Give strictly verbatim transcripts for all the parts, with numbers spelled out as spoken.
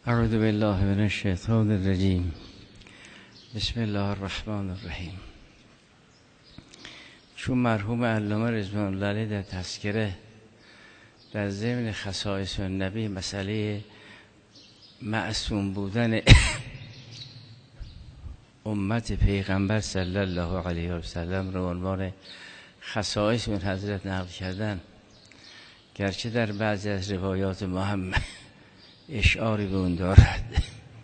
اعوذ بالله من الشیطان الرجیم. بسم الله الرحمن الرحیم. چون مرحوم علامه رضوان الله علیه در تذکره در ضمن خصایص النبی مسئله معصوم بودن امت پیغمبر صلی الله علیه و سلم رو عنوان خصایص اون حضرت نقل کردن، گرچه در بعضی از روایات ما هم اشعاری به اون دارد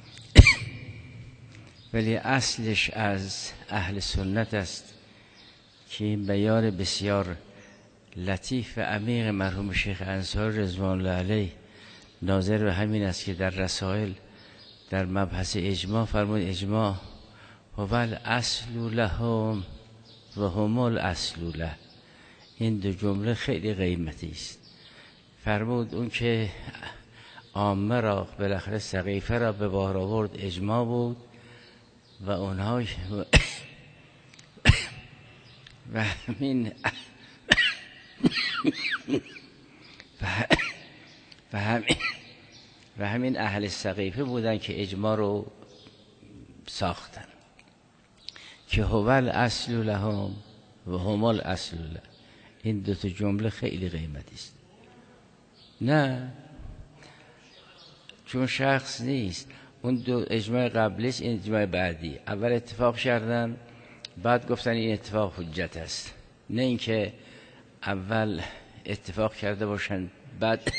ولی اصلش از اهل سنت است که این بیان بسیار لطیف و عمیق مرحوم شیخ انصاری رضوان الله علیه ناظر به همین است که در رسائل در مبحث اجماع فرمود اجماع هو الاصل لهم و هم الاصل له. این دو جمله خیلی قیمتی است. فرمود اون که عامه را بالاخره سقیفه را به بار آورد اجماع بود و اونها و همین و همین و همین اهل سقیفه بودن که اجماع رو ساختن که هو الاصل لهم و هم الاصل له. این دو تا جمله خیلی قیمتی است. نه چون شخص نیست، اون دو اجماع قبلیش این اجماع بعدی، اول اتفاق کردن بعد گفتن این اتفاق حجت است، نه اینکه اول اتفاق کرده باشن بعد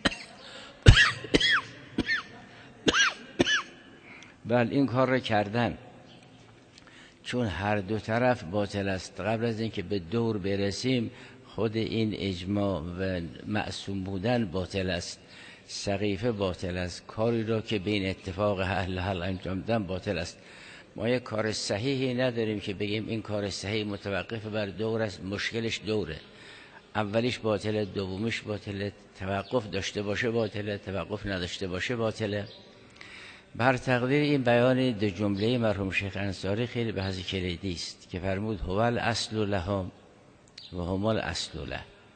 بله این کار رو کردن، چون هر دو طرف باطل است. قبل از اینکه به دور برسیم خود این اجماع و معصوم بودن باطل است، سقیفه باطل است، کاری را که بین اتفاق اهل حل انجام دادن باطل است. ما یک کار صحیحی نداریم که بگیم این کار صحیح متوقف بر دور است، مشکلش دوره، اولیش باطله، دومیش باطله، توقف داشته باشه باطله، توقف نداشته باشه باطله. بر تقدیر این بیان دو جمله مرحوم شیخ انصاری خیلی بحث کلیدی است که فرمود هو الاصل لهم و هم الاصل له.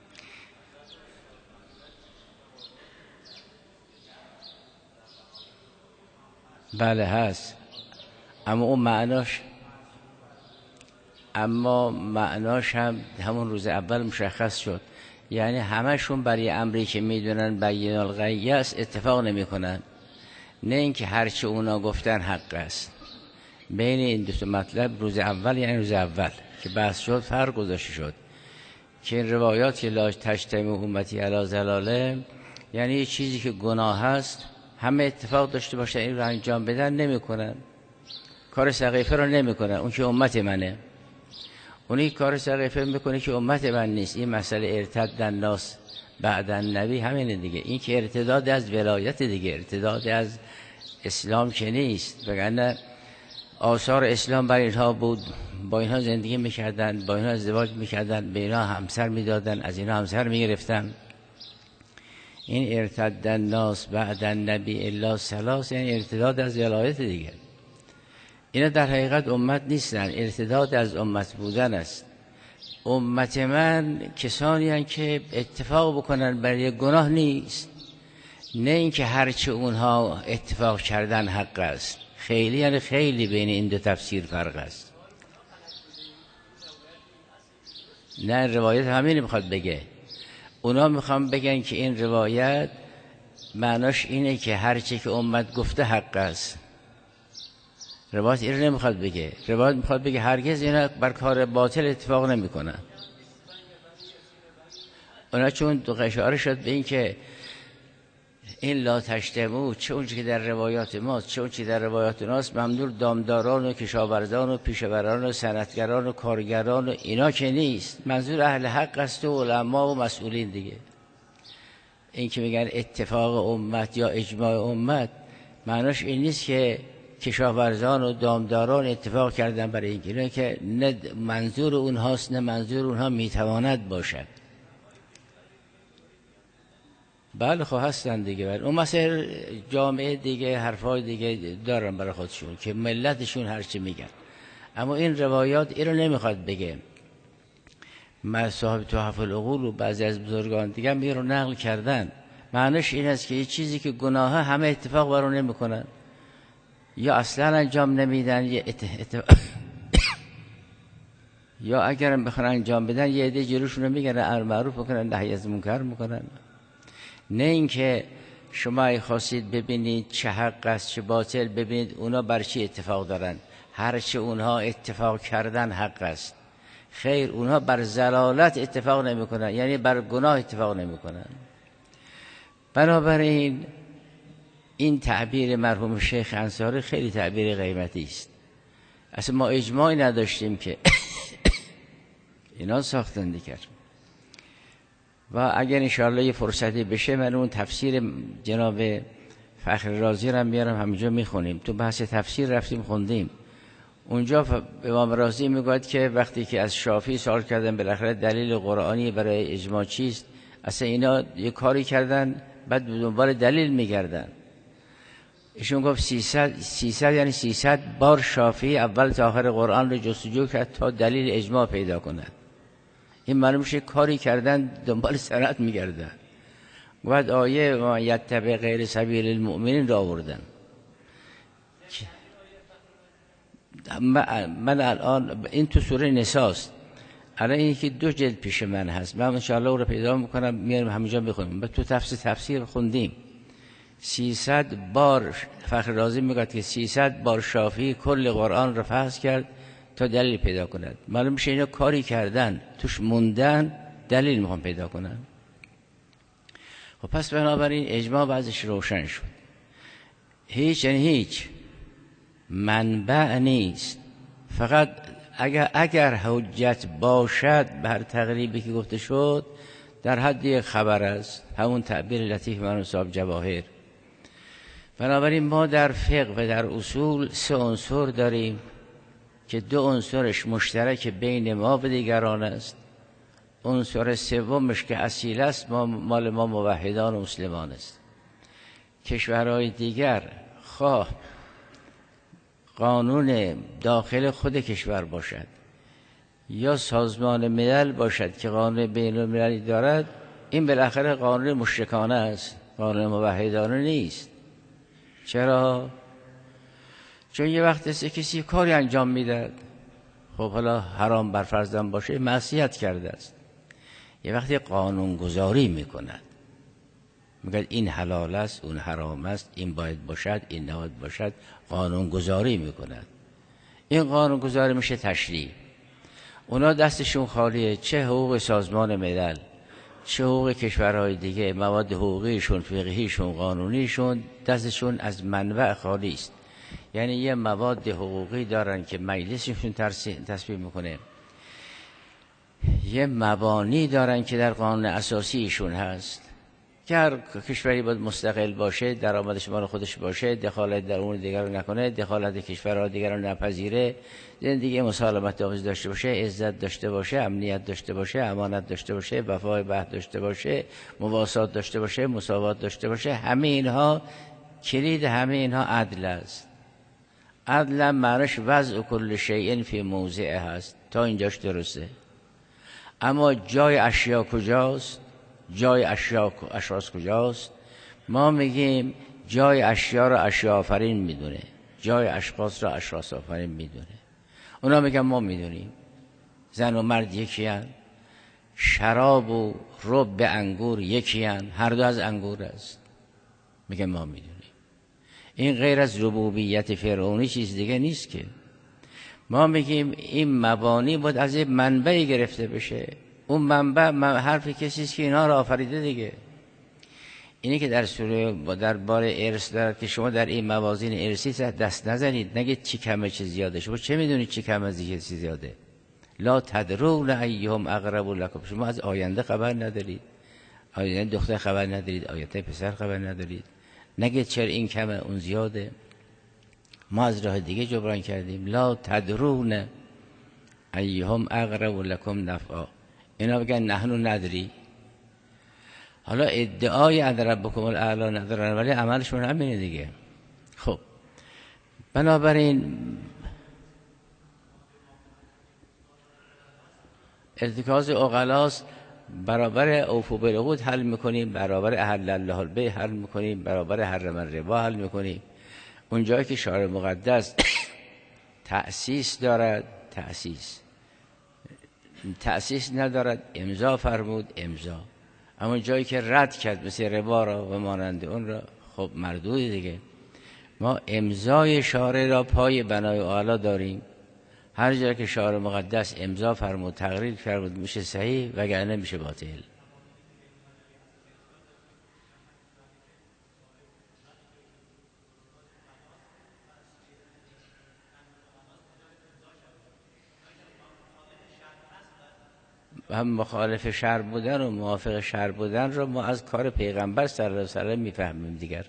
بله هست، اما اون معناش اما معناش هم همون روز اول مشخص شد، یعنی همشون برای امری که میدونن بیان الغیه است اتفاق نمی کنن، نه اینکه هرچه اونا گفتن حق است. بین این دو تا مطلب روز اول یعنی روز اول که بحث شد فرق گذاشته شد که این روایات که لا تجتمع امتی علی ضلاله یعنی یه چیزی که گناه هست همه اتفاق داشته باشه این رو انجام بدن نمیکنن، کار سقیفه رو نمیکنن. اون که امت منه، اونی کار سقیفه میکنه که امت من نیست. این مسئله ارتد الناس بعد النبی همینه دیگه، این که ارتداد از ولایت دیگه، ارتداد از اسلام که نیست، وگرنه آثار اسلام بر اینها بود، با اینها زندگی میکردن، با اینها ازدواج میکردن، به اینها همسر میدادن، از اینها همسر میگرفتن. این ارتد الناس بعد النبی الا ثلاث یعنی ارتداد از ولایت دیگه. اینا در حقیقت امت نیستن، ارتداد از امت بودن است. امت من کسانی هستند که اتفاق بکنن برای گناه نیست، نه اینکه هرچه اونها اتفاق کردن حق است. خیلی یعنی خیلی بین این دو تفسیر فرق است. نه روایت همین میخواد بگه، اونا میخوان بگن که این روایت معناش اینه که هرچی که امت گفته حق است. روایت این رو نمیخواد بگه، روایت میخواد بگه هرگز اینا بر کار باطل اتفاق نمیکنن. اونا چون دو اشاره شد به این که این لا تجتمع، چه اونچه که در روایات ماست چه اونچه در روایات ناست ممنوع دامداران و کشاورزان و پیشوران و صنعتگران و کارگران و اینا که نیست، منظور اهل حق است و علما و مسئولین دیگه. این که میگن اتفاق امت یا اجماع امت معناش این نیست که کشاورزان و دامداران اتفاق کردن برای این گیره، که نه منظور اونهاست نه منظور اونها میتواند باشد. بله خب هستن دیگه، بله. اون مثل جامعه دیگه حرفای دیگه دارن برای خودشون که ملتشون هرچی میگن، اما این روایات این رو نمیخواد بگه. من صاحب تحف العقول و بعضی از بزرگان دیگه هم این رو نقل کردن، معنیش این است که یه چیزی که گناه همه اتفاق بر اون نمیکنن، یا اصلا انجام نمیدن، یا اتفاق یا اگرم بخوان انجام بدن یه عده جلوشون رو میگیرن، امر معروف میکنن، نهی از منکر میکنن. نه اینکه شما خواستید ببینید چه حق است چه باطل، ببینید اونا بر چی اتفاق دارن. هر چه اونها اتفاق کردن حق است. خیر، اونها بر ضلالت اتفاق نمیکنن، یعنی بر گناه اتفاق نمیکنن. بنابراین این تعبیر مرحوم شیخ انصاری خیلی تعبیر قیمتی است. اصلا ما اجماعی نداشتیم که اینا ساختن دیگر. و اگر انشاءالله یه فرصتی بشه من اون تفسیر جناب فخر رازی رو میارم همینجا میخونیم. تو بحث تفسیر رفتیم خوندیم، اونجا امام رازی میگوید که وقتی که از شافعی سوال کردن بالاخره دلیل قرآنی برای اجماع چیست، اصلا اینا یه کاری کردن بعد دنبال دلیل میگردن. ایشون گفت سیصد سیصد یعنی سیصد بار شافعی اول تا آخر قرآن رو جستجو کرد تا دلیل اجماع پیدا کند. این معلوم میشه کاری کردن دنبال سند میگردن. بعد آیه ما یتبع غیر سبیل المؤمنین را آوردن. من الان این تو سوره نساء است، الان این که دو جلد پیش من هست، من انشاءالله او رو پیدا میکنم میارم همینجا بخونیم. تو تفسیر تفسیر خوندیم سیصد بار فخر رازی میگه که سیصد بار شافعی کل قرآن رو فحص کرد تا دلیل پیدا کند. معلوم میشه اینا کاری کردن توش موندن دلیل میخوام پیدا کنن. خب پس بنابراین اجماع بعضش روشن شد. هیچ یعنی هیچ منبع نیست، فقط اگر اگر حجت باشد بر تقریبی که گفته شد در حد یک خبر است، همون تعبیر لطیف مرحوم صاحب جواهر. بنابراین ما در فقه و در اصول سه عنصر داریم که دو عنصرش مشترک بین ما و دیگران است. عنصر سومش که اصیل است ما مال ما موحدان و مسلمان است. کشورهای دیگر خواه قانون داخل خود کشور باشد یا سازمان ملل باشد که قانون بین المللی دارد، این بالاخره قانون مشرکانه است، قانون موحدانه نیست. چرا؟ چون یه وقت است کسی کاری انجام میدهد، خب حالا حرام بر فرضم باشه معصیت کرده است، یه وقتی قانون گذاری میکند، میگه این حلال است اون حرام است، این باید باشد این نباید باشد، قانون گذاری میکند. این قانون گذاری میشه تشریع. اونا دستشون خالیه، چه حقوق سازمان ملل چه حقوق کشورهای دیگه، مواد حقوقیشون فقهیشون قانونیشون دستشون از منبع خالی است. یعنی یه مواد حقوقی دارن که مجلسشون تصویب میکنه، یه مبانی دارن که در قانون اساسیشون هست که هر کشوری باید مستقل باشه، درآمدش مال خودش باشه، دخالت در امور دیگر رو نکنه، دخالت کشورها دیگر رو نپذیره، زندگی مسالمت آمیز داشته باشه، عزت داشته باشه، امنیت داشته باشه، امانت داشته باشه، وفای به عهد داشته باشه، مواسات داشته باشه، مساوات داشته باشه. همه اینها کلید همه اینها عدل است. عدل معنیش وضع کل شیء فی موضعه هست، تا اینجاش درسته. اما جای اشیا کجاست؟ جای اشیا اشخاص کجاست؟ ما میگیم جای اشیا را اشیا آفرین میدونه، جای اشخاص را اشخاص آفرین میدونه. اونا میگن ما میدونیم زن و مرد یکی هن، شراب و رب انگور یکی هن، هر دو از انگور است. میگن ما میدونیم. این غیر از ربوبیت فرعونی چیز دیگه نیست که. ما میگیم این مبانی باید از این منبعی گرفته بشه. اون منبع حرف کسی است که اینا را آفریده دیگه. اینی که در سوره در بار ارث دارد که شما در این موازین ارثی دست نزنید، نگید چی کمه چی زیاده. شما چه میدونید چی کمه چی زیاده؟ لا تدرون ایهم اقرب لکم. شما از آینده خبر ندارید، آینده دختر خبر ندارید، آینده پسر خبر ندارید. نگید چرا این کمه اون زیاده. ما از راه دیگه جبران کردیم. لا تدرون ایهم اقرب لکم نفعا. اینا بگن نحنو ندری. حالا ادعای ان ربکم الاعلی ندارن ولی عملشون همینه دیگه. خب بنابراین ارتکاز عقلاست برابر اوفو بالعقود حل میکنیم، برابر احل الله البیع حل میکنیم، برابر حرم الربا حل میکنیم. اون جایی که شارع مقدس تأسیس دارد تأسیس، تأسیس ندارد امضا فرمود امضا. اما جایی که رد کرد مثل ربا را و مانند اون را خب مردود دیگه. ما امضای شارع را پای بنای اعلی داریم، هر جایی که شارع مقدس امضا فرمود تقریر فرمود میشه صحیح، وگرنه میشه باطل. هم مخالف شرع بودن و موافق شرع بودن را ما از کار پیغمبر صلی الله علیه و سلم میفهمیم. دیگر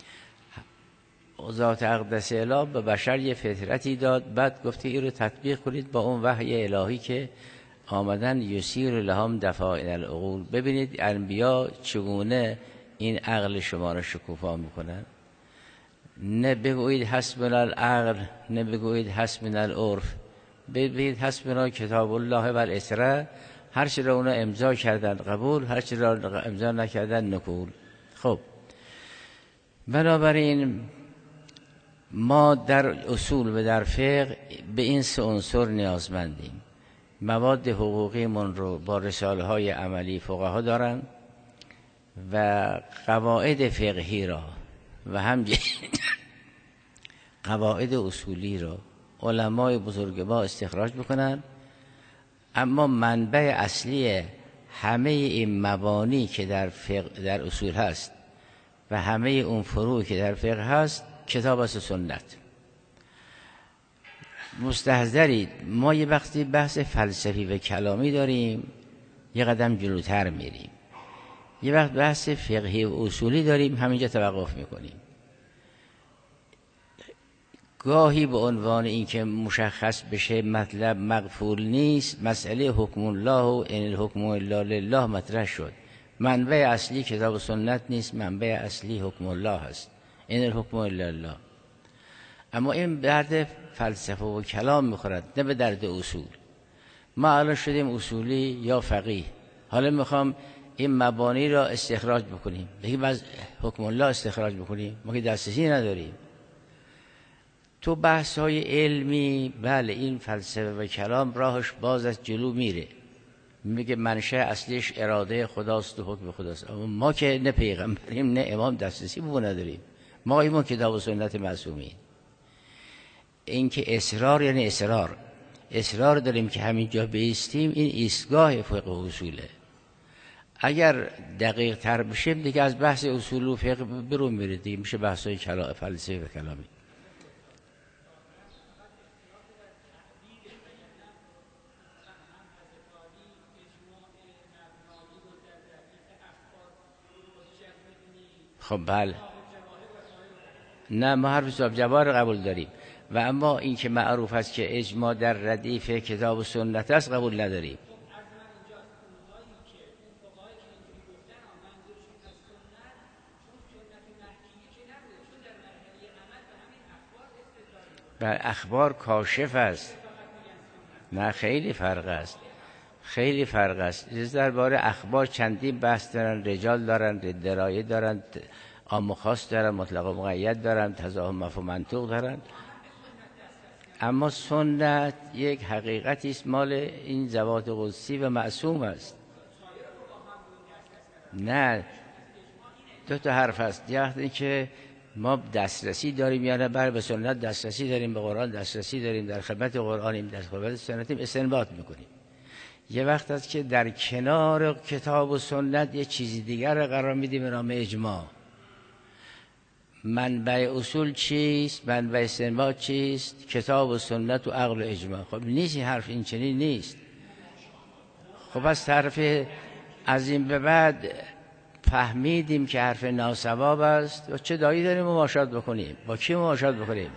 ذات اقدس اله به بشر یه فطرتی داد، بعد گفته این رو تطبیق کنید با اون وحی الهی که آمدن یسیر لهم دفاعن العقول. ببینید انبیا چگونه این عقل شما را شکوفا میکنن. نه بگویید حسبنا العقل، نه بگویید حسبنا العرف، بگویید حسبنا کتاب الله و الاسره. هر چی را اونا امضا کردن قبول، هر چی را امضا نکردن نکول. خب بنابراین ما در اصول و در فقه به این سه عنصر نیازمندیم. مواد حقوقی من رو با رساله های عملی فقها دارن و قواعد فقهی را و هم قواعد اصولی را علمای بزرگوار استخراج بکنن. اما منبع اصلی همه این مبانی که در فقه در اصول هست و همه اون فروع که در فقه هست کتاب است و سنت. مستحضرید ما یه وقتی بحث فلسفی و کلامی داریم یه قدم جلوتر میریم، یه وقت بحث فقهی و اصولی داریم همینجا توقف میکنیم. گاهی به عنوان این که مشخص بشه مطلب مغفول نیست، مسئله حکم الله و ان الحکم الا لله مطرح شد. منبع اصلی کتاب و سنت نیست، منبع اصلی حکم الله هست، ان الحکم الا لله. اما این به درد فلسفه و کلام میخورد، نه به درد اصول. ما الان شدیم اصولی یا فقیه، حالا میخوام این مبانی را استخراج بکنیم، بگیم از حکم الله استخراج بکنیم، ما که دسترسی نداریم. تو بحث های علمی بله این فلسفه و کلام راهش باز از جلو میره، میگه منشأ اصلیش اراده خداست و حکم خداست. اما ما که نه پیغمبریم نه امام دسترسی به اون نداریم. ما ایمان کتاب و سنت معصومین. این که اصرار یعنی اصرار اصرار داریم که همینجا بیستیم، این ایستگاه فقه و اصوله. اگر دقیق تر بشیم دیگه از بحث اصول و فقه برون میره، دیگه میشه بحث های کلام فلسفه و کلامی. خب بله، نه ما حرف صاحب جوار قبول داریم و اما این که معروف است که اجماع در ردیف کتاب و سنت است قبول نداریم. بر اخبار کاشف است. نه خیلی فرق است، خیلی فرق است. درباره اخبار چندین بحث دارن، رجال دارن، درایه دارن، عام و خاص دارن، مطلق و مقید دارن، تضاد مفهوم منطوق دارن. اما سنت یک حقیقتی است مال این ذوات قدسی و معصوم است. نه دو تا حرف است. یه وقتی که ما دسترسی داریم یا نه، بر به سنت دسترسی داریم، به قرآن دسترسی داریم، در خدمت قرآنیم، در خدمت سنتیم، استنباط میکنیم. یه وقت است که در کنار کتاب و سنت یه چیزی دیگر را قرار میدیم به نام اجماع. منبع اصول چیست؟ منبع استنباط چیست؟ کتاب و سنت و عقل و اجماع. خب نیست این حرف، این چنین نیست. خب از طرف از این به بعد فهمیدیم که حرف ناسواب است و چه دایی داریم مماشات بکنیم؟ با کی مماشات بکنیم؟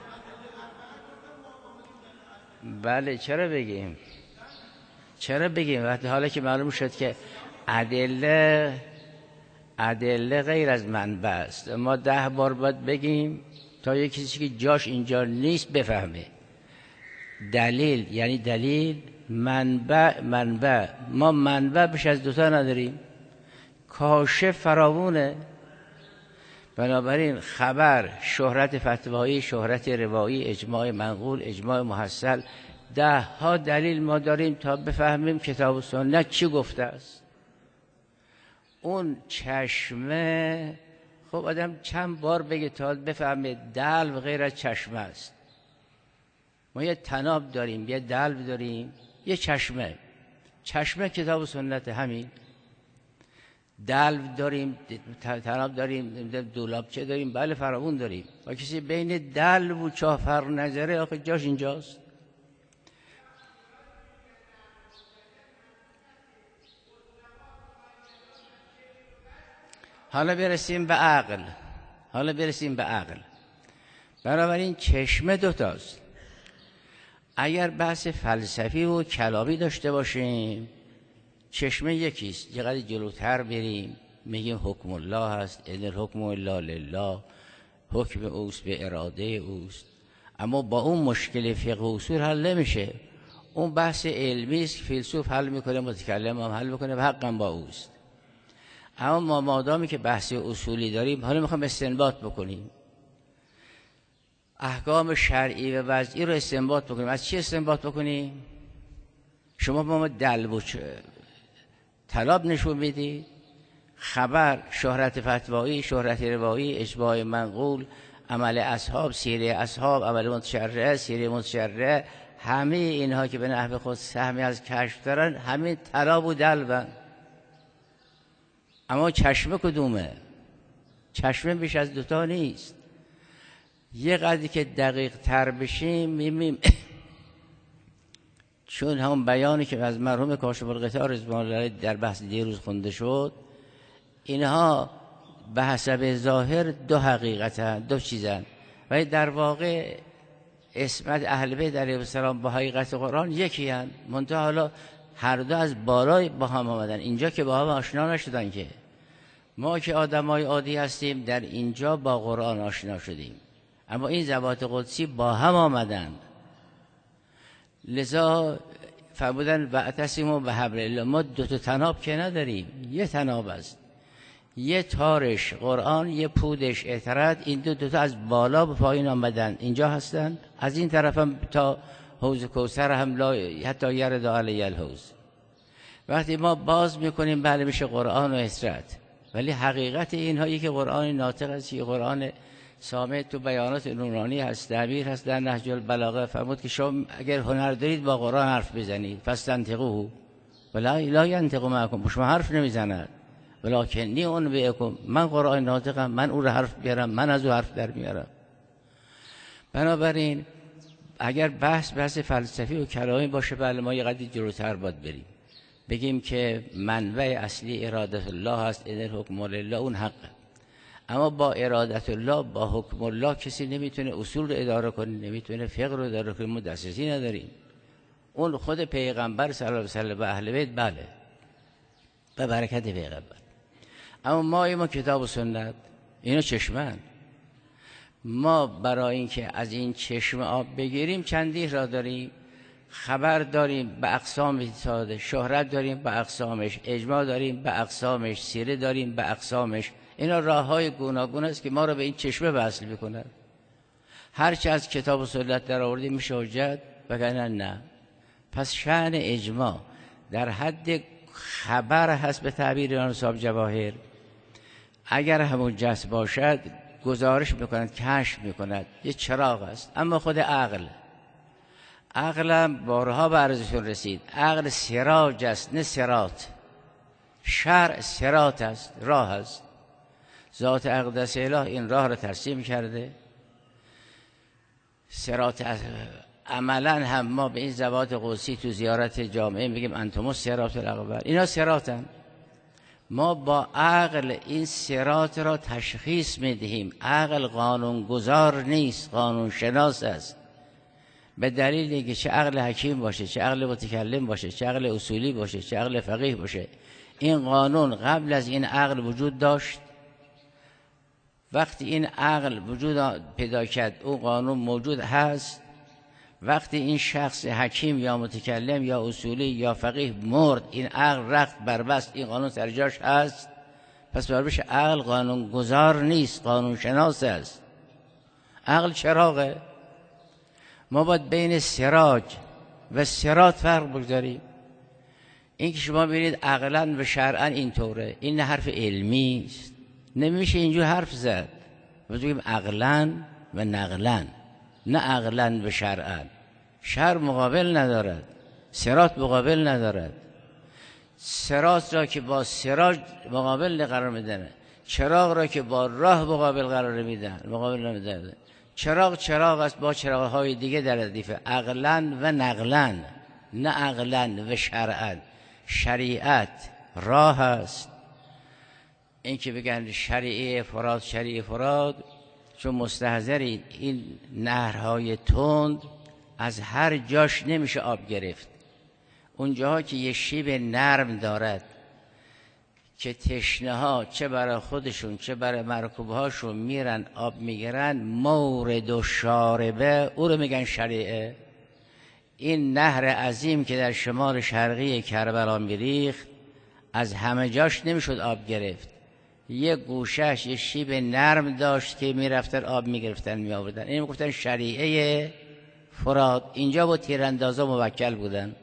بله چرا بگیم؟ چرا بگیم وقتی حالا که معلوم شد که ادله ادله غیر از منبع است؟ ما ده بار باید بگیم تا یک کسی که جاش اینجا نیست بفهمه. دلیل یعنی دلیل منبع منبع ما منبع بیش از دوتا نداریم، کاشف فراوونه. بنابراین خبر، شهرت فتوایی، شهرت روایی، اجماع منقول، اجماع محصل، ده ها دلیل ما داریم تا بفهمیم کتاب و سنت چی گفته است. اون چشمه، خب آدم چند بار بگه تا بفهمه دلو غیر از چشمه است. ما یه تناب داریم، یه دلو داریم، یه چشمه. چشمه کتاب و سنت همین. دلو داریم، تناب داریم، دولابچه داریم، بله فراوون داریم. و کسی بین دلو و چاه فرق نظره، آخه جاش اینجاست. حالا برسیم به عقل. حالا برسیم به عقل. بنابراین چشمه دوتاست. اگر بحث فلسفی و کلامی داشته باشیم، چشمه یکیست. یه قدر جلوتر بریم میگیم حکم الله هست، ان الحکم الا لله، حکم اوست به اراده اوست. اما با اون مشکل فقه و اصول حل نمیشه. اون بحث علمی است که فیلسوف حل میکنه، متکلم هم حل میکنه و حقا با اوست. اما ما مادامی که بحث اصولی داریم، حالا میخوام استنباط بکنیم، احکام شرعی و وضعی رو استنباط بکنیم. از چی استنباط بکنیم؟ شما با ما دلو و طلاب نشون میدید، خبر، شهرت فتوایی، شهرت روایی، اجماع منقول، عمل اصحاب، سیره اصحاب، عمل متشرع، سیره متشرع، همه اینها که به نحو خود سهمی از کشف دارن، همین طلاب و دلو. اما چشمه کدومه؟ چشمه بیش از دوتا نیست. یه قدری که دقیق تر بشیم میبینیم چون همون بیانی که از مرحوم کاشف الغطا رضوان الله در بحث دیروز خونده شد، اینها به حسب ظاهر دو حقیقتن، دو چیزن، ولی در واقع اسمت اهل بیت علیهم السلام با حقیقت قرآن یکی هن. منتها حالا هر دو از بالای با هم آمدن، اینجا که با هم آشنا نشدن. که ما که آدمای عادی هستیم در اینجا با قرآن آشنا شدیم، اما این ذوات قدسی با هم آمدن. لذا فرمودن واعتصموا بحبل الله. ما دو تا تناب که نداریم، یه تناب است، یه تارش قرآن، یه پودش اطرد. این دو دو تا از بالا به پایین آمدن، اینجا هستن. از این طرف هم تا حوض کوثر هم لا حتی یرد علی الحوض. وقتی ما باز میکنیم بله میشه قرآن و اطرد، ولی حقیقت اینهایی که قرآن ناطق است، یه قرآن سامع تو بیانات نورانی هست، تعبیر هست. در نهج البلاغه فرمود که شما اگر هنر دارید با قرآن حرف بزنید، فاستنطقوه ولا لا ينطق معكم، شما حرف نمیزند، ولکنی انبئکم، من قرآن ناطقم، من او رو حرف بیارم، من از او حرف در میارم. بنابراین اگر بحث بحث فلسفی و کلامی باشه، بله ما یه قدری جلوتر باید بریم، بگیم که منبع اصلی ارادت الله هست، ان الحکم لله، اون حقه. اما با ارادت الله، با حکم الله کسی نمیتونه اصول رو اداره کنه، نمیتونه فقه رو اداره کنه. ما دسترسی نداریم. اون خود پیغمبر صلی الله علیه و سلم و اهل بیت، بله به برکت پیغمبر. اما ما ما کتاب و سنت اینا چشمن. ما برای اینکه از این چشمه آب بگیریم چندی را داریم. خبر داریم به اقسام ساده، شهرت داریم به اقسامش، اجماع داریم به اقسامش، سیره داریم به اقسامش. اینا راه‌های گوناگون است که ما رو به این چشمه وصل می‌کنه. هر چه از کتاب و سنت در آوردیم میشه حجت، وگرنه نه. پس شأن اجماع در حد خبر هست به تعبیر آن صاحب جواهر. اگر همون جس باشد گزارش میکند، کشف میکند، یه چراغ است. اما خود عقل، عقلم بارها به عرضتون رسید، عقل سراج است نه سرات. شرع سرات است، راه است. ذات اقدس اله این راه را ترسیم کرده. سرات عملا هم ما به این ذوات قدسی تو زیارت جامعه میگیم انتم الصراط الاقوم، اینا سراتن. ما با عقل این صراط را تشخیص میدهیم. عقل قانون گذار نیست، قانون شناس است. به دلیل اینکه چه عقل حکیم باشه، چه عقل متکلم باشه، چه عقل اصولی باشه، چه عقل فقیه باشه، این قانون قبل از این عقل وجود داشت. وقتی این عقل وجود پیدا کرد، اون قانون موجود هست. وقتی این شخص حکیم یا متکلم یا اصولی یا فقیه مرد، این عقل رخت بربست، این قانون سر جاش هست، پس باید بشه عقل قانون گذار نیست، قانون شناس است. عقل چراغه. ما باید بین سراج و سرات فرق بگذاریم. این که شما ببینید عقلاً و شرعاً اینطوره، این نه حرف علمی است، نمیشه اینجور حرف زد. بگیم عقلاً و نقلاً، نه عقلاً و شرعاً. شرع مقابل ندارد، سرات مقابل ندارد. سرات را که با سراج مقابل قرار میدن، چراغ را که با راه مقابل قرار میدن، مقابل نمیدن. چراغ چراغ است با چراغ‌های دیگه در ردیفه، عقلاً و نقلاً، نه عقلاً و شرعاً. شریعت راه است. این که بگن شریعه فراد شریعه فراد، چون مستحضرید این نهرهای تند از هر جاش نمیشه آب گرفت. اونجاها که یه شیب نرم دارد که تشنه ها چه برای خودشون چه برای مرکوبهاشون میرن آب میگیرن، مورد و شاربه، او رو میگن شریعه. این نهر عظیم که در شمال شرقی کربلا میریخت، از همه جاش نمیشد آب گرفت. یه گوشش یه شیب نرم داشت که میرفتن آب میگرفتن میآوردن. این میگفتن شریعه فرات. اینجا با تیراندازا موکل بودن.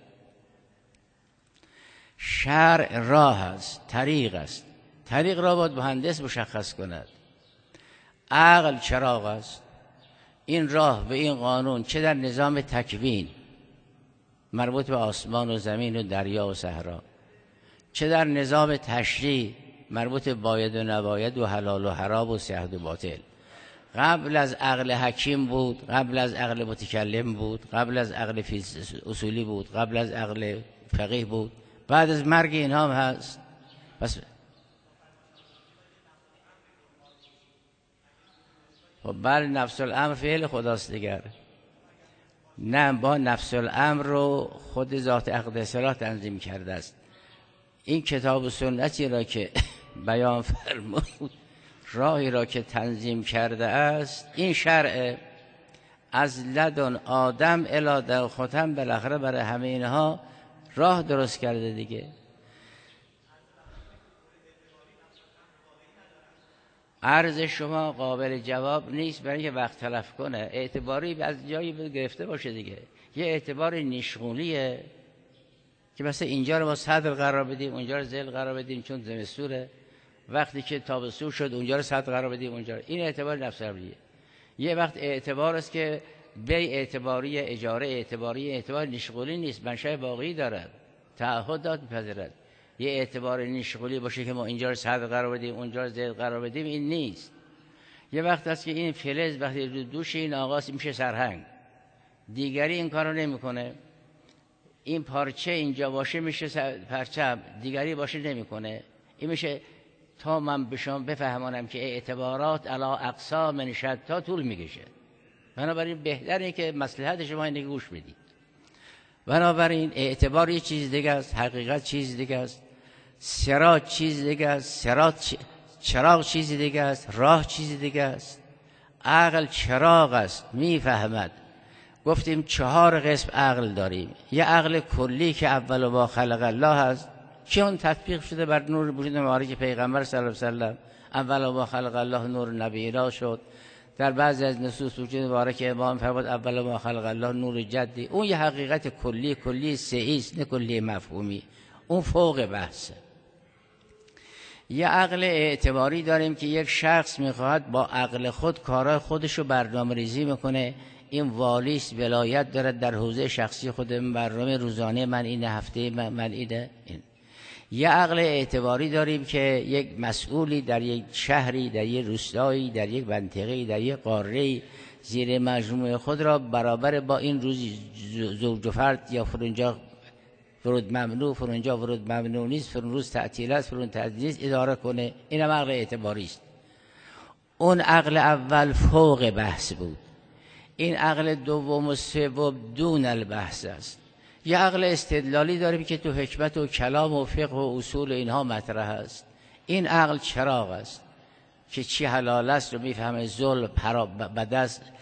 شرع راه است، طریق است. طریق را باید مهندس مشخص کند. عقل چراغ است. این راه و این قانون چه در نظام تکوین مربوط به آسمان و زمین و دریا و صحرا، چه در نظام تشریع مربوط به باید و نباید و حلال و حرام و صحت و باطل، قبل از عقل حکیم بود، قبل از عقل متکلم بود، قبل از عقل اصولی بود، قبل از عقل فقیه بود، بعد از مرگ اینها هم هست. پس خب بله، نفس الامر فعل خداست دیگر. نه، با نفس الامر رو خود ذات اقدس را تنظیم کرده است. این کتاب و سنتی را که بیان فرمود، راهی را که تنظیم کرده است، این شرع از لدن آدم الی در ختم، بالاخره برای همه اینها راه درست کرده دیگه. عرض شما قابل جواب نیست، برای اینکه وقت تلف کنه. اعتباری از جایی گرفته باشه دیگه. یه اعتبار نیشخونیه که مثلا اینجا رو ما صدر قرار بدیم، اونجا رو ذیل قرار بدیم چون زمستونه، وقتی که تابستون شد اونجا رو صدر قرار بدیم اونجا رو. این اعتبار نفس امریه. یه وقت اعتبار است که بی اعتباری، اجاره اعتباری، اعتبار نیشغولی نیست، منشأ واقعی دارد، تعهدات می‌پذیرد. یه اعتبار نیشغولی باشه که ما اینجا رو صدر قرار بدیم اونجا رو ذیل قرار بدیم، این نیست. یه وقت است که این فلز وقتی رو دوش این آقاست میشه سرهنگ، دیگری این کارو نمیکنه. این پارچه اینجا باشه میشه پرچم، دیگری باشه نمیکنه. این میشه تا من به شما بفهمانم که اعتبارات علی اقسام شتا طول میکشه. بنابراین بهتره که مصلحت شما اینه که گوش بدید. بنابراین اعتبار یه چیز دیگه است، حقیقت چیز دیگه است، سرات چیز دیگه است، سرات چراغ چیز دیگه است، راه چیز دیگه است. عقل چراغ است، میفهمد. گفتیم چهار قسم عقل داریم. یه عقل کلی که اول و با خلق الله هست، که اون تطبیق شده بر نور وجود مبارک پیغمبر صلی الله علیه و سلم. اول و با خلق الله نور نبی را شد. در بعضی از نصوص وجود مبارک امام فرمود اول و با خلق الله نور جدی. اون یه حقیقت کلی، کلی سعی است، نه کلی مفهومی. اون فوق بحثه. یه عقل اعتباری داریم که یک شخص میخواهد با عقل خود کارهای خودش رو برنامه ریزی میکنه. این والیست، ولایت دارد در حوزه شخصی خود، برنامه روزانه من اینه، هفته من, من اینه. این. یه عقل اعتباری داریم که یک مسئولی در یک شهری، در یک روستایی، در یک منطقه‌ای، در یک قاره‌ای زیر مجموعه خود را برابر با این روزی زوج و فرد یا فرونجا فرود ممنوع، فرونجا فرود ممنوع نیست، فرون روز تعطیل است، فرون تعطیل نیست، اداره کنه. این هم عقل اعتباری است. اون عقل اول فوق بحث بود. این عقل دوم و سوم دون البحث است. یه عقل استدلالی داریم که تو حکمت و کلام و فقه و اصول اینها مطرح است. این عقل چراغ است که چی حلال است رو میفهمه، ظلم بد است،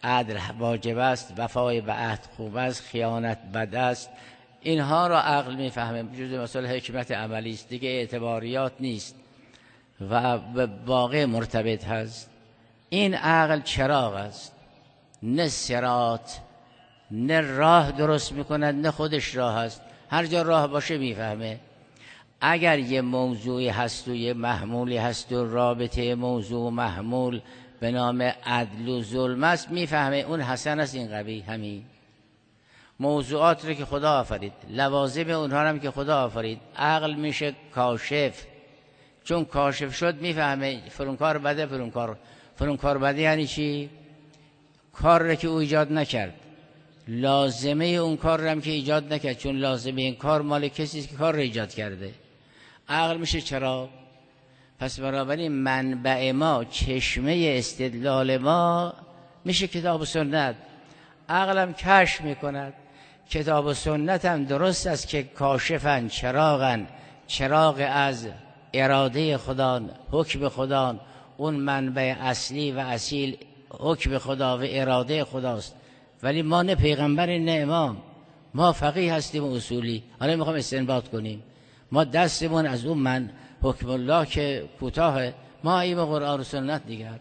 عدل واجب است، وفای به عهد خوب است، خیانت بد است. اینها را عقل میفهمه، جزء مسائل حکمت عملی است دیگه، اعتباریات نیست و به واقع مرتبط هست. این عقل چراغ است، نه صراط، نه راه درست میکند نه خودش راه است. هر جا راه باشه میفهمه. اگر یه موضوعی هست و یه محمولی هست و رابطه موضوع و محمول به نام عدل و ظلم است، میفهمه اون حسن است این قبیح. همین موضوعات رو که خدا آفرید، لوازم اونها هم که خدا آفرید، عقل میشه کاشف. چون کاشف شد میفهمه فرونکار بده، فرونکار فرونکار بده یعنی چی؟ کار رو که او ایجاد نکرد، لازمه اون کار رو هم که ایجاد نکرد، چون لازمه این کار مال کسی است که کار رو ایجاد کرده. عقل میشه چرا؟ پس بنابراین منبع ما، چشمه استدلال ما میشه کتاب و سنت. عقل هم کشف میکند. کتاب و سنت هم درست است که کاشفن، چراغن، چراغ از اراده خدا، حکم خدا. اون منبع اصلی و اصیل حکم خدا و اراده خداست. ولی ما نه پیغمبر نه امام، ما فقیه هستیم و اصولی. حالا میخوام استنباط کنیم. ما دستمون از اون من حکم الله که کوتاه، ما ایم قرآن و سنت دیگر.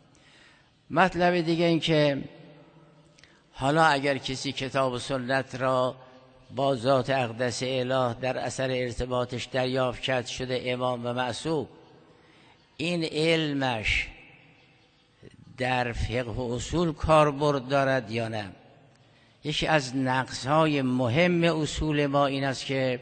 مطلب دیگه این که حالا اگر کسی کتاب و سنت را با ذات اقدس اله در اثر ارتباطش دریافت کرد، شده امام و معصوم، این علمش در فقه و اصول کاربرد دارد یا نه؟ یکی از نقص‌های مهم اصول ما این است که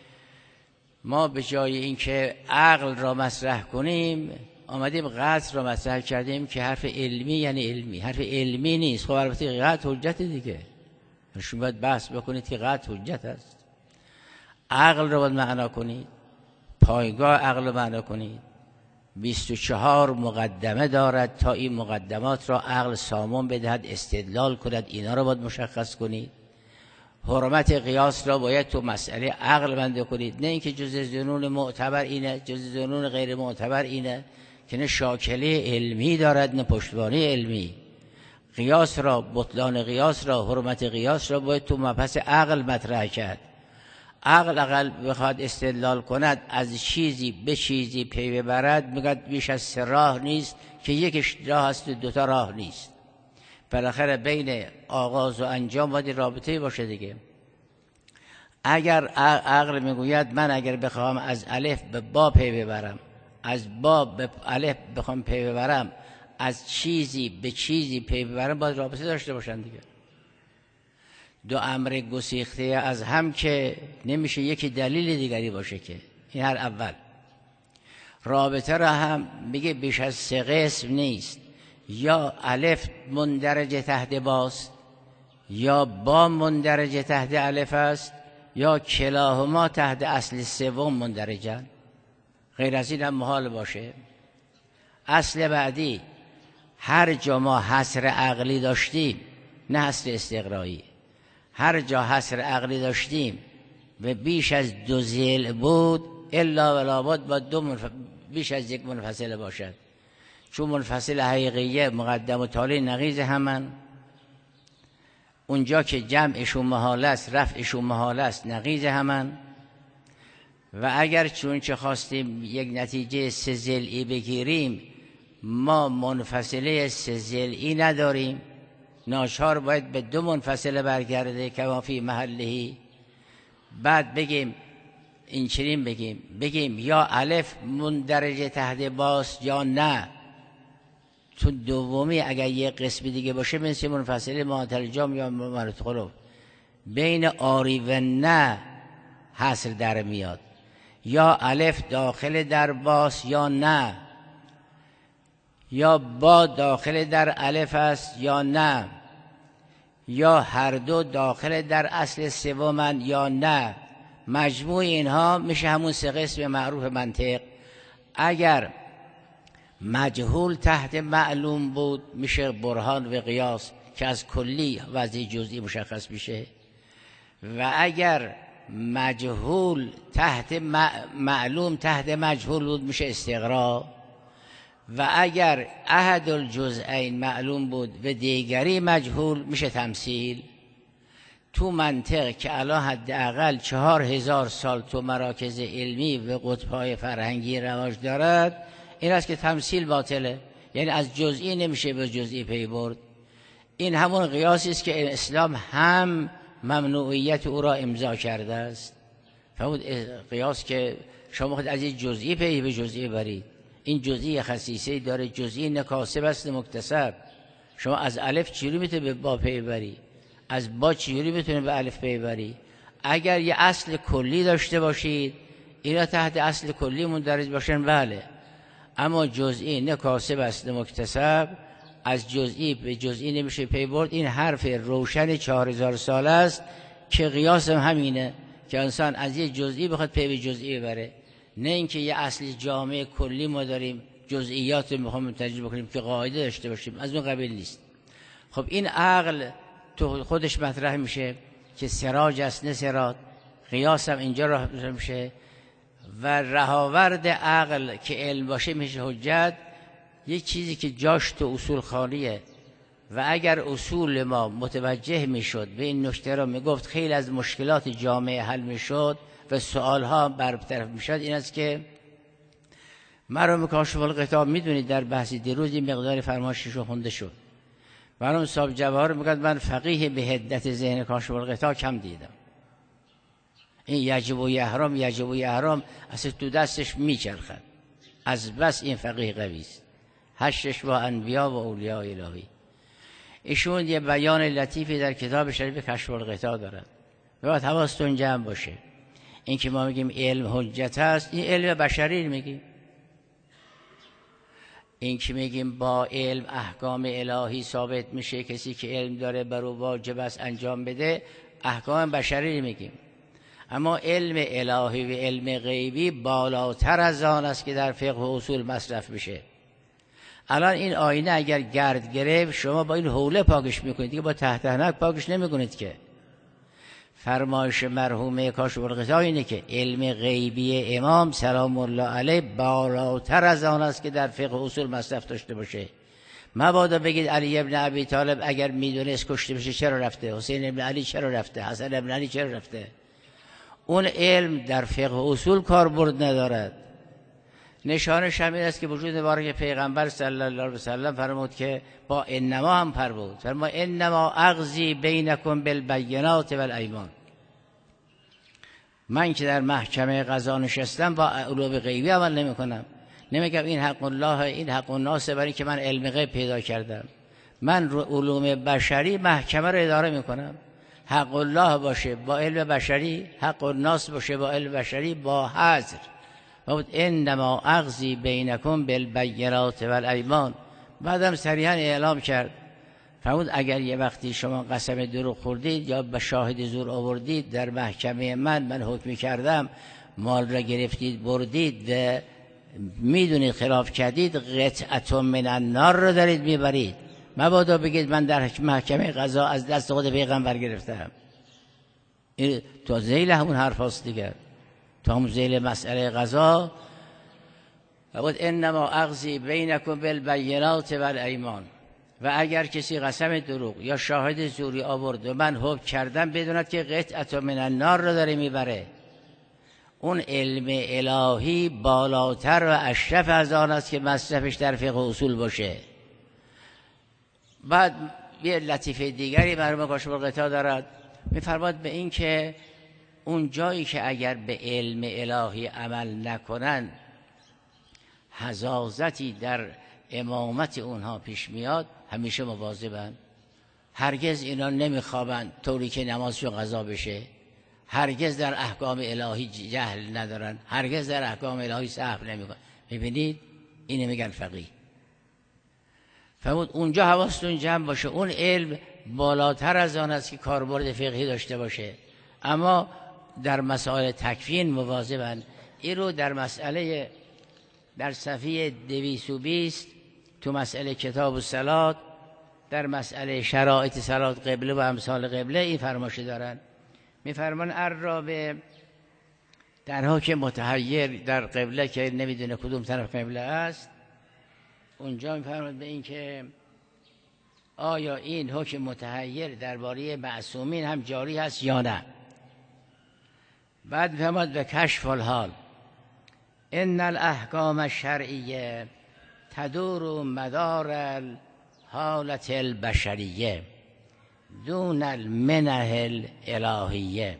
ما به جای اینکه عقل را مطرح کنیم آمدیم قطع را مطرح کردیم که حرف علمی یعنی علمی، حرف علمی نیست. خب البته قطع حجت دیگه، شما باید بحث بکنید که قطع حجت است. عقل را باید معنا کنید، پایگاه عقل را معنا کنید. بیست و چهار مقدمه دارد تا این مقدمات را عقل سامان بدهد، استدلال کند. اینا را باید مشخص کنید. حرمت قیاس را باید تو مسئله عقل بنده کنید، نه اینکه جز ظنون معتبر اینه، جز ظنون غیر معتبر اینه که نه شاکله علمی دارد نه پشتوانه علمی. قیاس را، بطلان قیاس را، حرمت قیاس را باید تو مبحث عقل مطرح کرد. عقل اقل بخواد استدلال کند، از چیزی به چیزی پی ببرد، میگه بیش از سه راه نیست که یکش راه است و دوتا راه نیست. بالاخره بین آغاز و انجام باید رابطه باشه دیگه. اگر عقل میگوید من اگر بخوام از الف به با پی ببرم، از با به الف بخوام پی ببرم، از چیزی به چیزی پی ببرم، باید رابطه داشته باشن دیگه. دو امر گسیخته از هم که نمیشه یکی دلیل دیگری باشه که. این هر اول. رابطه را هم میگه بیش از سه قسم نیست، یا الف مندرج تحت باست، یا با مندرج تحت الف است، یا کلاهما تحت اصل سوم مندرجن. غیر از این هم محال باشه. اصل بعدی، هر جا ما حصر عقلی داشتیم، نه حصر استقرایی، هر جا حصر عقلی داشتیم و بیش از دو ذیل بود، الا ولا بد با دو منف... بیش از یک منفصل باشد. چون منفصل حقیقیه مقدم و تالی نقیض همن. اونجا که جمعشون محال است، رفعشون محال است، نقیض همن. و اگر چون چه خواستیم یک نتیجه سه ضلعی بگیریم، ما منفصله سه ضلعی نداریم، ناچار باید به دو منفصله برگرده که ما فی محلهی. بعد بگیم این چنین بگیم بگیم یا الف مندرج تحت باست یا نه. تو دومی اگر یه قسم دیگه باشه مثل منفصله معطل جام یا مرات خلوف، بین آری و نه حصر در میاد. یا الف داخل در باست یا نه، یا با داخل در الف است یا نه، یا هر دو داخل در اصل سومن یا نه. مجموع اینها میشه همون سه قسم معروف منطق. اگر مجهول تحت معلوم بود میشه برهان و قیاس که از کلی وضعی جزئی مشخص میشه. و اگر مجهول تحت معلوم تحت مجهول بود میشه استقرا. و اگر احد الجزئین معلوم بود و دیگری مجهول میشه تمثیل. تو منطق که الان حداقل چهار هزار سال تو مراکز علمی و قطب‌های فرهنگی رواج دارد، این است که تمثیل باطله، یعنی از جزئی نمیشه به جزئی پی برد. این همون قیاسی است که اسلام هم ممنوعیت او را امضا کرده است. فهمید؟ قیاس که شما خود از این جزئی پی به جزئی برید، این جزئی خصیصه داره، جزئی نکاسب است مکتسب. شما از الف چجوری میتونی به با پی بری؟ از با چجوری میتونی به الف پی بری؟ اگر یه اصل کلی داشته باشید اینا تحت اصل کلی مندرج باشن بله، اما جزئی نکاسب است مکتسب، از جزئی به جزئی نمیشه پی برد. این حرف روشن چهار هزار سال است که قیاس هم همینه که انسان از یه جزئی بخواد پی به جزئی بره، نه اینکه یه اصل جامع کلی ما داریم جزئیات رو میخوام تجربه بکنیم که قاعده داشته باشیم، از اون قبیل نیست. خب این عقل تو خودش مطرح میشه که سراج است نه سرات، قیاس هم اینجا راه میشه و رهاورد عقل که علم باشه میشه حجت. یک چیزی که جاش تو اصول خالیه و اگر اصول ما متوجه میشد به این نکته را میگفت خیلی از مشکلات جامعه حل میشد و سوالها برطرف میشد. این است که مرحوم کاشف الغطا میدونید در بحث دیروز این مقدار فرمایشش رو خونده شد. مرحوم صاحب جواهر میگه من فقیه به حدت ذهن کاشف الغطا کم دیدم. این یجب و یحرم یجب و یحرم اصلا تو دستش میچرخد، از بس این فقیه قوی است. هشتش با انبیا و اولیاء الهی. ایشون یه بیان لطیفی در کتاب شریف کشف الغطا دارد و باید حواستون جمع باشه. این که ما میگیم علم حجت است، این علم بشری میگیم. این که میگیم با علم احکام الهی ثابت میشه، کسی که علم داره بر او واجب است انجام بده، احکام بشری میگیم. اما علم الهی و علم غیبی بالاتر از آن است که در فقه و اصول مصرف میشه. الان این آینه اگر گرد گرفت شما با این حوله پاکش میکنید، دیگه با تحتهنک پاکش نمیکنید که. فرمایش مرحوم کاشف الغطا اینه که علم غیبی امام سلام الله علیه بالاتر از آن است که در فقه و اصول مصرف داشته باشه. مبادا بگید علی ابن ابی طالب اگر میدونست کشته بشه چرا رفته، حسین ابن علی چرا رفته، حسن ابن علی چرا رفته. اون علم در فقه و اصول کاربرد ندارد. نشانش همین است که وجود مبارک پیغمبر صلی الله علیه و سلم فرمود که با انما هم پر بود، فرمود انما اقضی بینکم بالبینات والایمان. من که در محکمه قضا نشستم با علوم غیبی عمل نمی کنم، نمیگم این حق الله این حق الناس، برای که من علم غیب پیدا کردم. من رو علوم بشری محکمه رو اداره میکنم. حق الله باشه با علم بشری، حق الناس باشه با علم بشری، با حذر. بود انما اغزی بینکم بالبینات والایمان. بعدم صریحا اعلام کرد فرمود اگر یه وقتی شما قسم دروغ خوردید یا به شاهد زور آوردید در محکمه من من حکم کردم، مال را گرفتید بردید و میدونید خلاف کردید، قطعه من النار رو دارید میبرید. مبادا بگید من در محکمه قضا از دست خود پیغمبر گرفتم. این تو ذیل همون حرف هاست دیگر، تا هم ذیل مسئله قضا. و انما اغزی بینکم بالبینات والایمان. و اگر کسی قسم دروغ یا شاهد زوری آورد و من حکم کردم بدوند که قطعه من النار رو داره میبره. اون علم الهی بالاتر و اشرف از آن است که مصرفش در فقه و اصول باشه. بعد یه لطیفه دیگری مرحوم کاشف الغطا دارد، میفرماد به این که اون جایی که اگر به علم الهی عمل نکنن حزازتی در امامت اونها پیش میاد، همیشه مواظبن. هرگز اینا نمیخوابن طوری که نمازشون قضا بشه، هرگز در احکام الهی جهل ندارن، هرگز در احکام الهی سهو نمیکنن. میبینید اینه میگن فقیه. فرمود اونجا حواستون جمع باشه، اون علم بالاتر از آن است که کاربرد فقهی داشته باشه. اما در مسائل تکوین مواظبن. این رو در مسئله در صفحه دویست و بیست تو مسئله کتاب الصلات در مسئله شرایط صلات قبله و امثال قبله این فرمایش دارن. میفرمان الرابع در حال که متحیر در قبله که نمیدونه کدوم طرف قبله است، اونجا میفرماد به این که آیا این حکم متحیر درباره معصومین هم جاری هست یا نه. بعد میفرماد به کشف الحال ان الاحکام الشرعیه تدور مدار الحالة البشریه دون المنح الالهیه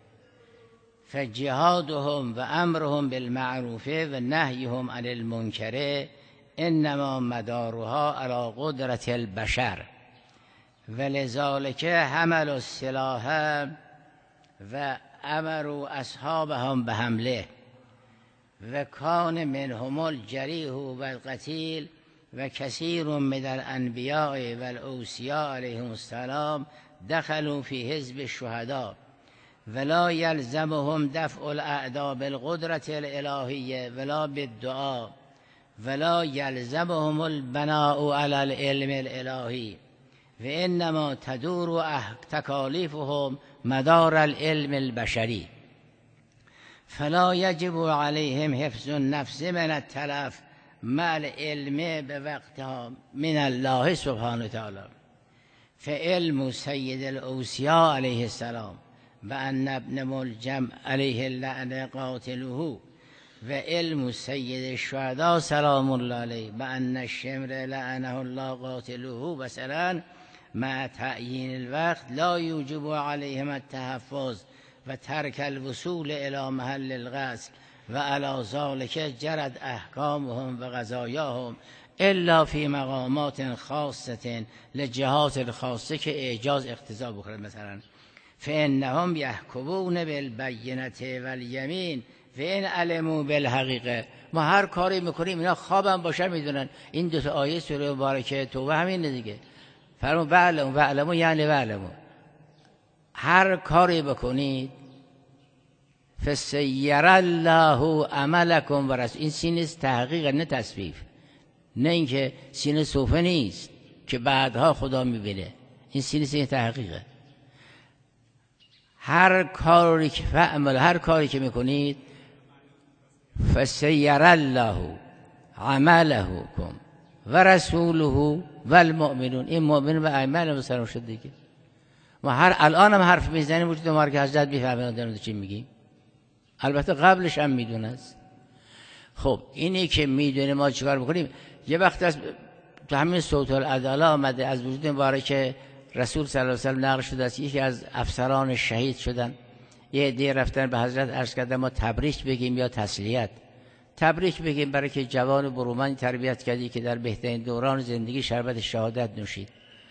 فجهادهم و امرهم بالمعروف و نهیهم عن المنکر انما مدارها على قدرت البشر ولذلك حمل السلاح و امروا اصحابهم به حمله و کان منهم الجریح و القتیل و کثیر من الانبیاء و الاوصیاء علیهم السلام دخلوا فی حزب الشهداء ولا یلزمهم دفع الاعداء بالقدرة الالهیه ولا بالدعاء ولا یلزمهم البناء على العلم الالهی و انما تدور تکالیفهم مدار العلم البشری فلا یجب علیهم حفظ النفس من التلف مع العلم بوقتها من الله سبحانه وتعالى فعلم سید الاوصیاء علیه السلام و ان ابن ملجم علیه اللعنه قاتله و علم سید الشهداء سلام الله علیه و ان الشمر لعنه الله قاتله مثلا مع تعیین الوقت لا یوجب علیهم التحفظ و ترک الوصول الى محل الغسل و علی ذلک جرت احکامهم و قضایاهم الا فی مقامات خاصه لجهات خاصه که اعجاز اقتضا بکنه مثلا فانهم یحکمون بالبینه والیمین و ان علموا بالحقیقه. ما هر کاری میکنیم اینا خوابم باشه میدونن. این دو تا آیه سوره مبارکه توبه همینه دیگه. فرمو بعلم و علمو یعنی بعلمو هر کاری بکنید فسیر الله عملکم و رسول. این سین تحقیق نه تصویف، نه اینکه سین صوفه نیست که بعدها خدا میبینه. این سین سین تحقیقه. هر کاری که فعمل هر کاری که میکنید فسیر الله عملکم و رسوله و المؤمنون. این مؤمن و ایمان مسلم شد دیگه. ما هر الان هم حرف میزنیم وجود ما که حضرت میفهمه داریم چی میگیم. البته قبلش هم میدونست. خب اینی که میدونه ما چیکار بکنیم. یه وقت از تو همین صوت العداله آمده از وجود مبارک رسول صلی الله علیه و سلم نقل شده است. یکی از افسران شهید شدن. یه عده رفتن به حضرت عرض کردن ما تبریک بگیم یا تسلیت. تبریک بگیم برای که جوان برومندی تربیت کردی که در بهترین دوران زندگی شربت شهادت نوشید.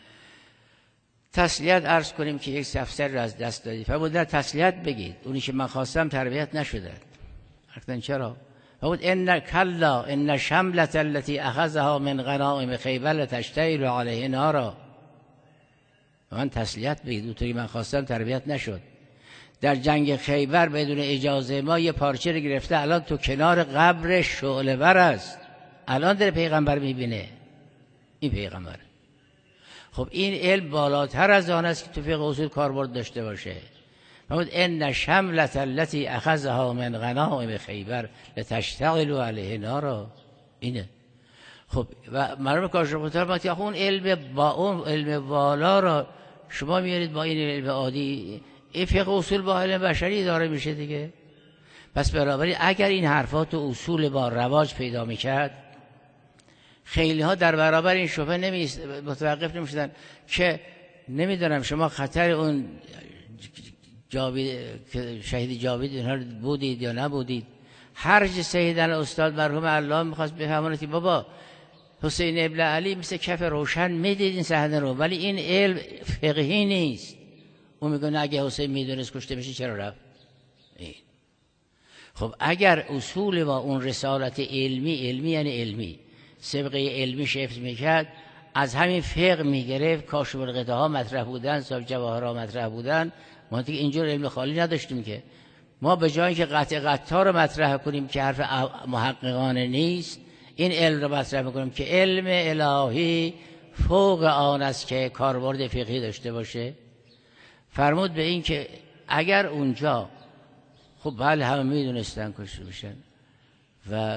تسلیت عرض کنیم که یک افسر رو از دست دادی. فرمود در تسلیت بگید. اونی که من خواستم تربیت نشده. گفتن چرا؟ فرمود ان کلا ان شملة التي اخذها من غنائم خیبر تشتعل علیه نارا. من تسلیت بگید. اونطوری من خواستم تربیت نشد. در جنگ خیبر بدون اجازه ما یه پارچه رو گرفته الان تو کنار قبر شعله ور است. الان در پیغمبر میبینه. این پیغمبر. خب این علم بالاتر از آن است که تو فقه اصول کاربرد داشته باشه. فرمود ان شملة التي اخذها من غنائم خیبر لتشتعل علیه نارا. اینه. خب و مرحوم کاشف محترم اون علم با اون علم بالا را شما میارید با این علم عادی. این فقه اصول با علم بشری داره میشه دیگه. پس بنابراین اگر این حرفات و اصول با رواج پیدا میکرد خیلی ها در برابر این شبهه نمی متوقف نمیشدن که نمیدونم شما خطر اون جاوید شهید جاوید اینها بودید یا نبودید. هر جه سیدن استاد مرحوم الله میخواست بفهمونه که بابا حسین ابن علی مثل کف روشن میدید این صحنه رو، ولی این علم فقهی نیست. اون میگه اگه حسین میدونست کشته بشه چرا رفت؟ این خب اگر اصول با اون رسالت علمی علمی یعنی علمی سابقه علمی حفظ میکرد، از همین فقه میگرفت، کاشف الغطا ها مطرح بودن، صاحب جواهر ها مطرح بودن. ما دیگه اینجور علم خالی نداشتیم که ما به جای که قطع قطع رو مطرح کنیم که حرف محققانه نیست، این علم رو مطرح میکنیم که علم الهی فوق آن است که کاربرد فقهی داشته باشه. فرمود به این که اگر اونجا خب بله همه میدونستن کشته میشن و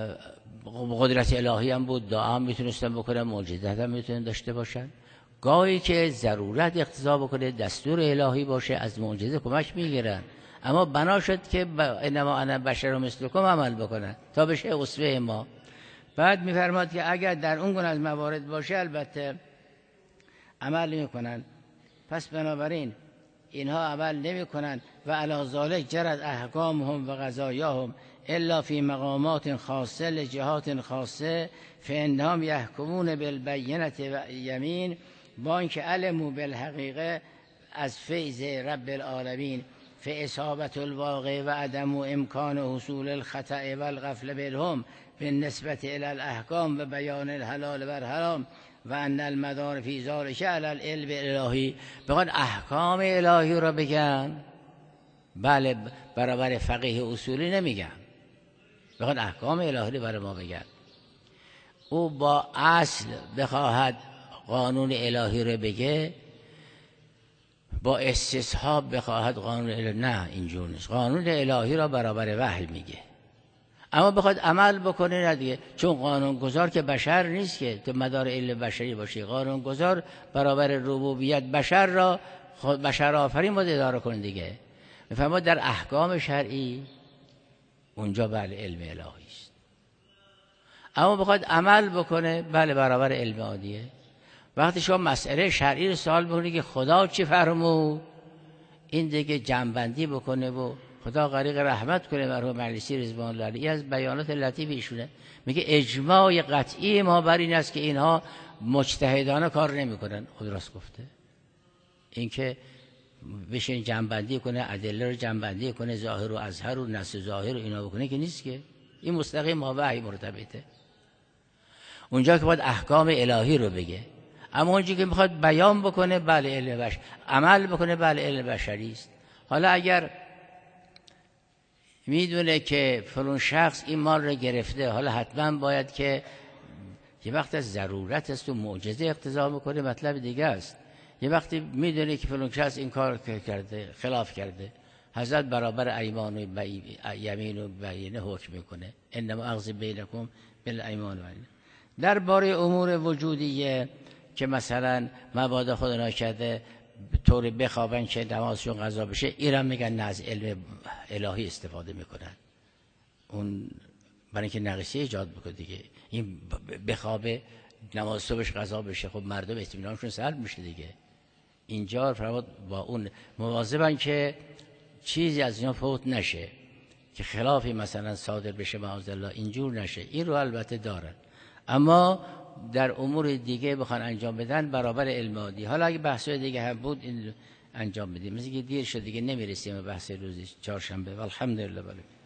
قدرت الهی هم بود، دعا هم میتونستن بکنن، معجزات هم میتونن داشته باشن. گاهی که ضرورت اقتضا بکنه دستور الهی باشه از معجزه کمک میگیرن، اما بنا شد که انما انا بشر مثلکم عمل بکنن تا بشه اسوه ما. بعد میفرماد که اگر در اون گونه از موارد باشه البته عمل نمیکنن. پس بنابراین اینها عمل نمیکنن و علی ذالک جرت احکامهم و قضایاهم الا فی مقامات خاصه لجهات خاصه فانهم یحکمون بالبینة و یمین، با اینکه علموا بالحقیقه از فیض رب العالمین فاصابت الواقع و عدم امکان حصول الخطأ و الغفله بالهم بالنسبة الى الاحکام و بیان الحلال و الحرام و ان المدار فی ذلک علی العلم الالهی. بخواد احکام الهی را بگن، بله برابر فقیه اصولی نمیگن، بخواد احکام الهی برای ما بگن. او با اصل بخواهد قانون الهی رو بگه، با استصحاب بخواهد قانون الهی، نه اینجور نیست. قانون الهی را برابر وحی میگه، اما بخواد عمل بکنه نه دیگه، چون قانون گذار که بشر نیست که تو مدار علم بشری باشی. قانون گذار برابر ربوبیت بشر را خود بشر آفرین باید اداره کنه دیگه. میفهمید در احکام شرعی اونجا بله علم الهی است، اما بخواد عمل بکنه بله برابر علم عادیه. وقتی شما مسئله شرعی رو سوال بکنید که خدا چی فرمود، این دیگه جنبندی بکنه و خدا غریق رحمت کنه مرحوم مجلسی رضوان الله علیه. از بیانات لطیف ایشونه میگه اجماع قطعی ما بر این است که اینها مجتهدانه کار نمیکنن. خود راست گفته. اینکه بشین جنبندی کنه، ادله رو جنبندی کنه، ظاهر و اظهر و نص ظاهر و اینا بکنه که نیست که، این مستقیم ما وحی مرتبطه. اونجا که باید احکام الهی رو بگه، اما اونجا که میخواد بیان بکنه بله علم بشر، عمل بکنه بله علم بشری است. حالا اگر میدونه که فلان شخص این مال رو گرفته، حالا حتما باید که یه وقت از ضرورت است و معجزه اقتضا میکنه، مطلب دیگه است. یه وقتی میدونه که فلان شخص این کار کرده، خلاف کرده، حضرت برابر ایمان و یمین و بینه حکم میکنه، انما اخذ بینکم بالایمان و بینه. درباره امور وجودیه که مثلا مبادا خدا ناکرده طوری بخوابن که نمازشون قضا بشه، ایران میگن نه از علم الهی استفاده میکنن. اون برای اینکه نقصی ایجاد بکنه دیگه، این بخوابه نماز صبحش قضا بشه، خب مردم اطمینانشون سلب میشه دیگه. اینجا فرمود با اون مواظبن که چیزی از اینا فوت نشه که خلافی مثلا صادر بشه معاذالله، اینجور نشه. این رو البته دارن، اما در امور دیگه بخوان انجام بدن برابر علم عادی. حالا اگه بحثای دیگه هم بود این انجام بدیم، مثل که دیر شد دیگه نمیرسیم به بحث روز چهارشنبه. والحمدلله.